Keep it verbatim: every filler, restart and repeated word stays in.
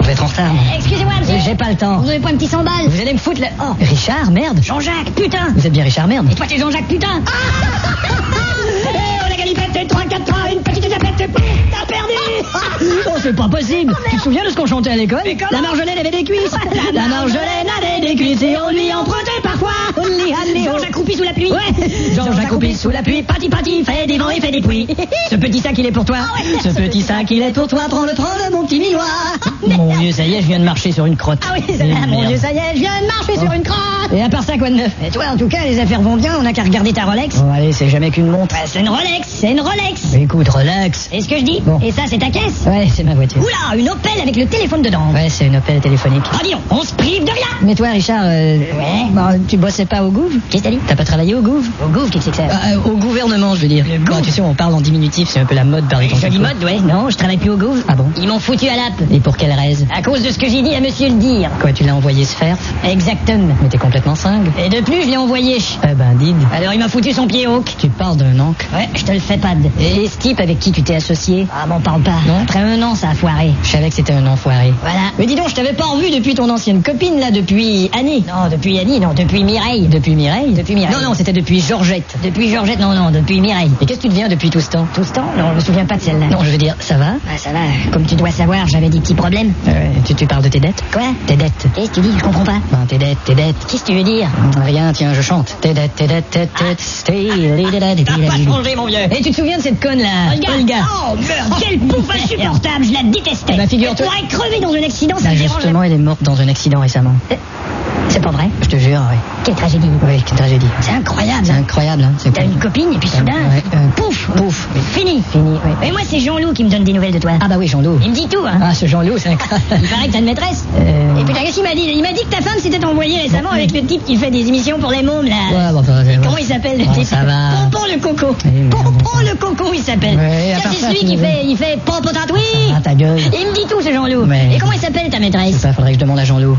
Je vais être en retard. moi. Euh, Excusez-moi, monsieur. J'ai pas le temps. Vous avez pas un petit cent-balles? Vous allez me foutre le... Oh, Richard, merde. Jean-Jacques, putain. Vous êtes bien Richard, merde. Et toi, t'es Jean-Jacques, putain. Eh, on a galipette, trois, quatre, trois, une petite tapette. T'as perdu. Oh, c'est pas possible. Tu te souviens de ce qu'on chantait à l'école? Mais comment? La Marjolaine avait des cuisses. La Marjolaine avait des cuisses et on lui empruntait parfois. Jean-Jacques Croupi sous la pluie. Ouais. Jean-Jacques Croupi sous la pluie. Pati pati, fait des vents et fait des pluies. Ce petit sac, il est pour toi. Ah ouais. Ce petit sac, il est pour toi. Prends-le, prends-le, mon petit minois. Mon Dieu, ça y est, je viens de marcher sur une crotte. Ah oui, ça Eh, va, mon merde. Dieu, ça y est, je viens de marcher sur une crotte. Et à part ça, quoi de neuf? Et toi, en tout cas, les affaires vont bien, on a qu'à regarder ta Rolex. Bon, allez, c'est jamais qu'une montre. Bah, c'est une Rolex, c'est une Rolex. Écoute, relax. C'est ce que je dis. Bon. Et ça, c'est ta caisse. Ouais, c'est ma voiture. Oula, une Opel avec le téléphone dedans. Ouais, c'est une Opel téléphonique. Ah, dis donc, on se prive de rien. Mais toi, Richard, euh, Ouais. bah, tu bossais pas au Gouv? Qu'est-ce que t'as dit? T'as pas travaillé au Gouv? Au gouffre, qu'est-ce que c'est que ça? Ah, euh, Au gouvernement, je veux dire. Le Gouv. Bah, tu sais, on parle en diminutif, c'est un peu la mode par exemple. Jolie mode, ouais. Non, je travaille plus au gouffre. Ah bon? Ils m'ont foutu à l'appe. Et pour quelle raison? À cause de ce que j'ai dit à monsieur le dire. Quoi, tu l'as envoyé se faire? Exactement. Mais t'es complètement cingue. Et de plus, je l'ai envoyé. Eh ben, did. Alors il m'a foutu son pied au. Tu parles d'un oncle. Ouais, je te le fais pas de. Et ce type avec qui tu t'es associé? Ah, m'en parle pas. Non. Après un an, ça a foiré. Je savais que c'était un enfoiré. Voilà. Mais dis donc, je t'avais pas revu depuis ton ancienne copine, là, depuis Annie. Non, depuis Annie, non, depuis Mireille. Depuis Mireille? Depuis Mireille. Non, non, c'était depuis Georgette. Depuis Georgette, non, non, depuis Mireille. Et qu'est-ce que tu deviens depuis tout ce temps? Tout ce temps? Non, je me souviens pas de celle-là. Non, je veux dire, ça va? Ah, ça va. Comme tu dois savoir, j'avais des petits problèmes. Euh, tu, tu parles de tes dettes? Quoi? Tes dettes. Qu'est-ce que tu dis? Je comprends pas. Ben, tes dettes, tes dettes. Qu'est-ce que tu veux dire? Rien, tiens, je chante. Tes dettes, tes dettes, tes dettes, stay, T'as pas changé, mon vieux. Et tu te souviens de cette conne là? Olga. Oh, merde, quelle bouffe insupportable, je la détestais. Eh ben, figure-toi- Elle pourrait crever dans un accident, ça Bah, me dérange. justement, elle est morte dans un accident récemment. C'est pas vrai? Je te jure, oui. Quelle tragédie. Oui, quelle tragédie. C'est incroyable. C'est incroyable, hein. C'est T'as une copine et puis soudain, Ouais, euh, pouf, pouf. fini. Fini, oui. Et moi, c'est Jean-Loup qui me donne des nouvelles de toi. Ah bah oui, Jean-Loup. Il me dit tout, hein. Ah, ce Jean-Loup, c'est incroyable. Il paraît que t'as une maîtresse. Euh, Et putain, qu'est-ce qu'il m'a dit? Il m'a dit que ta femme s'était envoyée récemment avec le type qui fait des émissions pour les mômes, là. Ouais, bon, ça, c'est- Comment il s'appelle, le Bon, type? ça va. Pompon le coco. Eh, mais Pompon bon. le coco, il s'appelle. Ouais, à Tiens, part c'est ça, celui tu qui nous- fait, il fait pompotate, oui. Ah, ta gueule. Il me dit tout, ce Jean-Loup. Mais- Et comment il s'appelle, ta Je maîtresse? sais pas, faudrait que je demande à Jean-Loup.